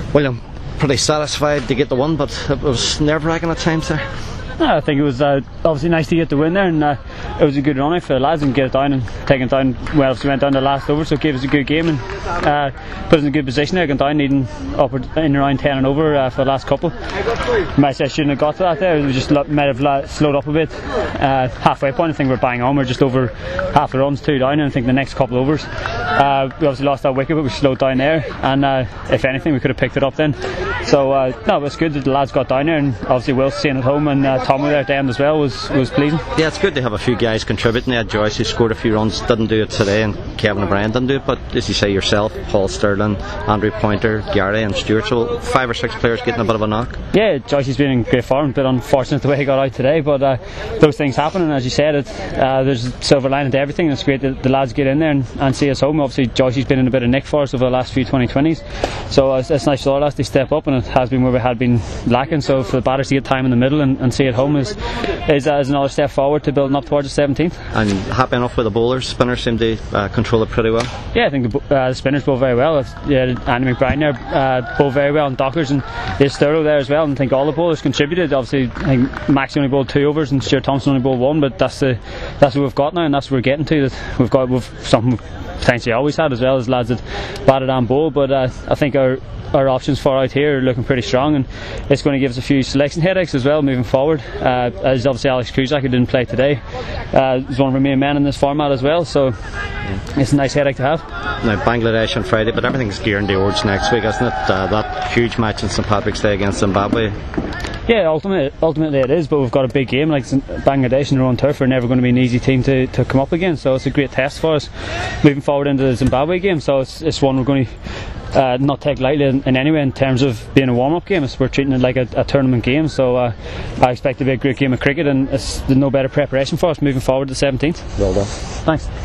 Well, I'm pretty satisfied to get the win, but it was nerve-wracking at times there. I think it was obviously nice to get the win there, and it was a good run out for the lads and get it down and take it down. We obviously went down the last over, so it gave us a good game and put us in a good position there, going down needing up in around 10 and over for the last couple. Might say I shouldn't have got to that there. We just might have slowed up a bit. Halfway point, I think we're bang on. We're just over half the runs, 2 down, and I think the next couple overs we obviously lost that wicket, but we slowed down there, and if anything we could have picked it up then. So no, it was good that the lads got down there, and obviously Will staying at home and Tommy there at the end as well was pleasing. Yeah, it's good to have a few guys contributing. They had Joyce who scored a few runs, didn't do it today, and Kevin O'Brien didn't do it, but as you say yourself, Paul Sterling, Andrew Pointer, Gary and Stuart, so 5 or 6 players getting a bit of a knock. Yeah, Joyce has been in great form, a bit unfortunate the way he got out today, but those things happen, and as you said, there's a silver lining to everything, and it's great that the lads get in there and see us home. Obviously Joyce has been in a bit of nick for us over the last few 2020s, so it's nice for all us to step up, and it has been where we had been lacking, so for the batters to get time in the middle and see it home is another step forward to building up towards the 17th. And happy enough with the bowlers? Spinners seem to control it pretty well. Yeah, I think the spinners bowl very well. Andy McBride there bowl very well, and Dockers, and there's Sturrow there as well, and I think all the bowlers contributed. Obviously I think Max only bowled 2 overs and Stuart Thompson only bowled 1, but that's what we've got now, and that's what we're getting to, that we've something potentially always had, as well as lads that batted and bowl, but I think our options far out here are looking pretty strong, and it's going to give us a few selection headaches as well moving forward, as obviously Alex Cusack, who didn't play today, is one of our main men in this format as well, so it's a nice headache to have. Now Bangladesh on Friday, but everything's gearing towards next week, isn't it? That huge match on St Patrick's Day against Zimbabwe. Yeah, ultimately it is, but we've got a big game like Bangladesh in their own turf. Are never going to be an easy team to come up against, so it's a great test for us moving forward into the Zimbabwe game, so it's one we're going to not take lightly in any way in terms of being a warm-up game. We're treating it like a tournament game, so I expect it to be a great game of cricket, and there's no better preparation for us moving forward to the 17th. Well done. Thanks.